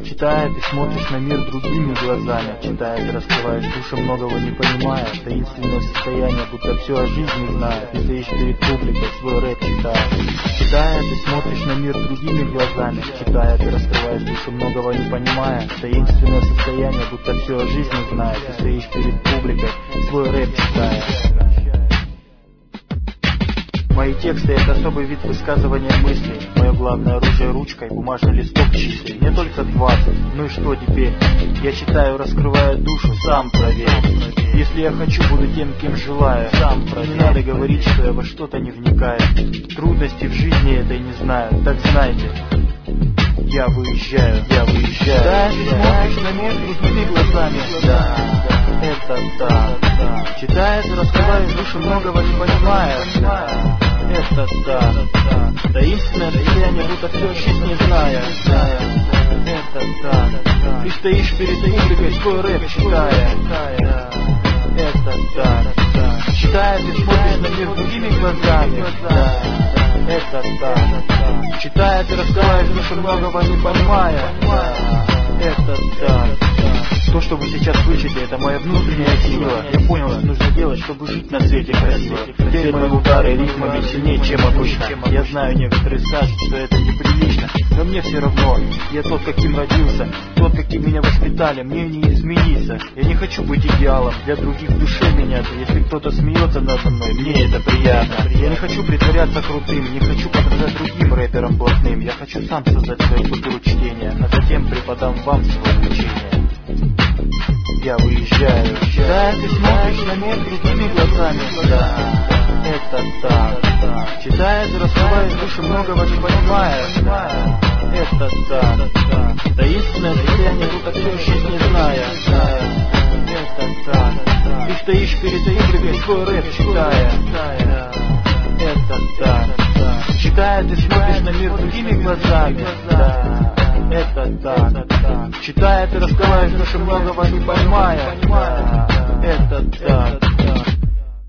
Читая, ты смотришь на мир другими глазами. Читая, ты раскрываешь душу, многого не понимая. Таинственное состояние, будто все о жизни знаешь. Ты стоишь перед публикой, свой рэп читаешь. Читая, ты смотришь на мир другими глазами. Читая, ты раскрываешь душу, многого не понимая. Таинственное состояние, будто все о жизни знаешь. Ты стоишь перед публикой, свой рэп читаешь. Мои тексты — это особый вид высказывания мыслей. Мое главное оружие — ручка и бумажный листок чистый. Мне только 20, ну и что теперь? Я читаю, раскрываю душу, сам проверь. Если я хочу, буду тем, кем желаю. Сам проверь. Не надо говорить, что я во что-то не вникаю. Трудности в жизни этой не знаю. Так знайте, я выезжаю. Да, ты смотришь на мир другими глазами. Да, это так. Читая, ты раскрываешь душу, многого не понимая. Это так. Таинственное состояние, будто все жизнь не зная. Это так. Ты стоишь перед публикой, свой рэп читая. Это так. Читая, ты смотришь на мир другими глазами. Это так. Читая, ты раскрываешь душу, многого не понимая. Это так. То, что вы сейчас слышите, это моя внутренняя сила. Я понял, что нужно делать, чтобы жить на свете красиво. Теперь мои удары ритмами сильнее, чем обычно. Я знаю, некоторые скажут, что это неприлично, но мне все равно. Я тот, каким родился, тот, каким меня воспитали. Мне не измениться. Я не хочу быть идеалом, для других в душе меняться. Если кто-то смеется надо мной, мне это приятно. Я не хочу притворяться крутым, не хочу подражать другим рэперам блатным. Я хочу сам создать свою культуру чтения, а затем преподам вам свое учение. Я выезжаю. Да, ты смотришь на мир другими глазами. Да, это так. Читая, ты раскрываешь душу, многого не понимая. Это так. Таинственное состояние, будто все жизнь не зная. Это так. Ты стоишь перед публикой, свой рэп читая. Это так. Читая, ты смотришь на мир другими глазами. Да, это так. Читая, ты раскрываешь душу, многого не понимая. Это так.